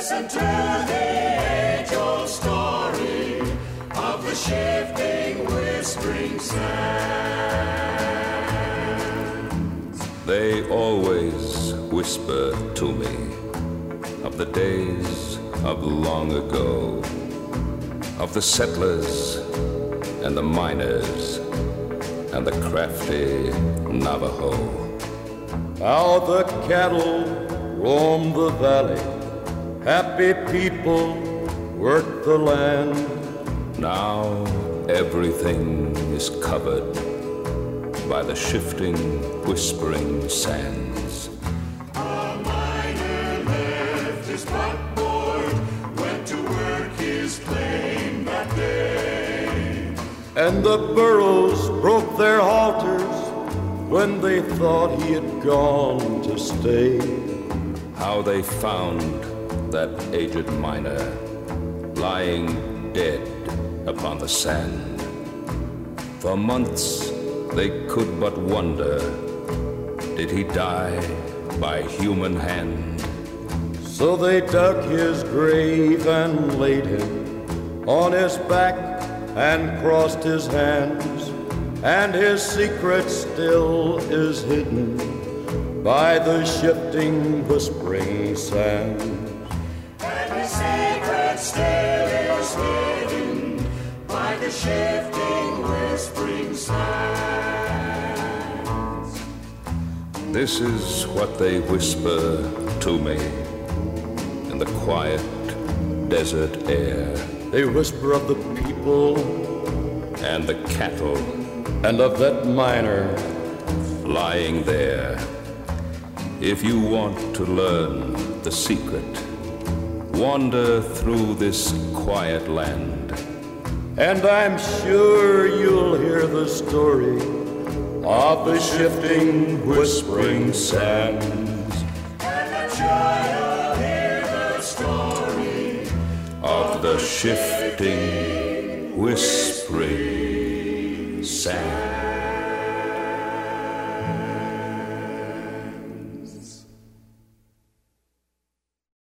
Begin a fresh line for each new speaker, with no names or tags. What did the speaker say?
Listen to the age-old story of the shifting, whispering sands.
They always whisper to me of the days of long ago, of the settlers and the miners and the crafty Navajo.
How the cattle roam the valley, happy people work the land.
Now everything is covered by the shifting, whispering sands.
A miner left his buckboard, went to work his claim that day.
And the burros broke their halters when they thought he had gone to stay.
How they found that aged miner lying dead upon the sand. For months they could but wonder, did he die by human hand?
So they dug his grave and laid him on his back and crossed his hands, and his secret still is hidden by the shifting, whispering sands.
And his secret still is hidden by the shifting, whispering sands.
This is what they whisper to me in the quiet desert air.
They whisper of the people
and the cattle
and of that miner
lying there. If you want to learn the secret, wander through this quiet land,
and I'm sure you'll hear the story of the shifting, whispering sands.
And I'm sure you'll hear the story
of the shifting, whispering sand.